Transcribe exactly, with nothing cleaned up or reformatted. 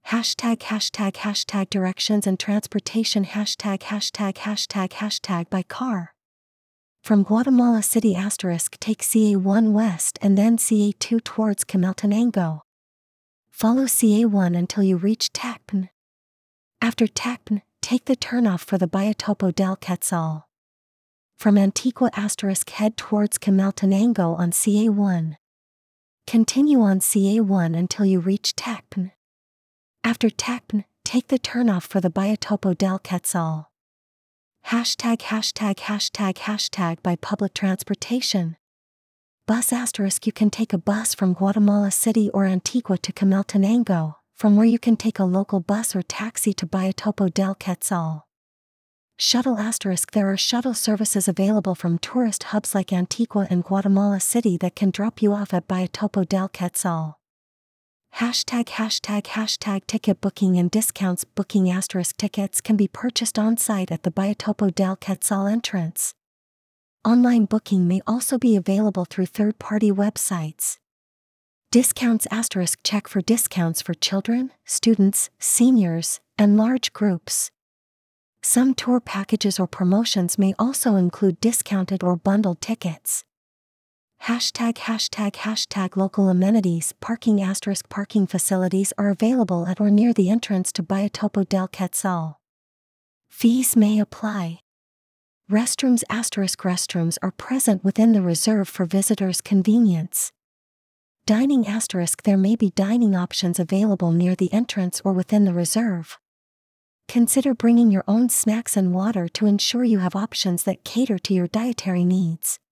Hashtag hashtag hashtag directions and transportation hashtag hashtag hashtag hashtag by car. From Guatemala City asterisk take C A one west and then C A two towards Quetzaltenango. Follow C A one until you reach Tacpan. After Tacpan, take the turnoff for the Biotopo del Quetzal. From Antigua asterisk head towards Quetzaltenango on C A one. Continue on C A one until you reach Tacpan. After Tacpan, take the turnoff for the Biotopo del Quetzal. Hashtag hashtag hashtag hashtag by public transportation. Bus asterisk you can take a bus from Guatemala City or Antigua to Quetzaltenango, from where you can take a local bus or taxi to Biotopo del Quetzal. Shuttle asterisk there are shuttle services available from tourist hubs like Antigua and Guatemala City that can drop you off at Biotopo del Quetzal. Hashtag hashtag hashtag ticket booking and discounts booking asterisk tickets can be purchased on-site at the Biotopo del Quetzal entrance. Online booking may also be available through third-party websites. Discounts asterisk check for discounts for children, students, seniors, and large groups. Some tour packages or promotions may also include discounted or bundled tickets. Hashtag hashtag hashtag local amenities parking asterisk parking facilities are available at or near the entrance to Biotopo del Quetzal. Fees may apply. Restrooms asterisk restrooms are present within the reserve for visitors' convenience. Dining asterisk there may be dining options available near the entrance or within the reserve. Consider bringing your own snacks and water to ensure you have options that cater to your dietary needs.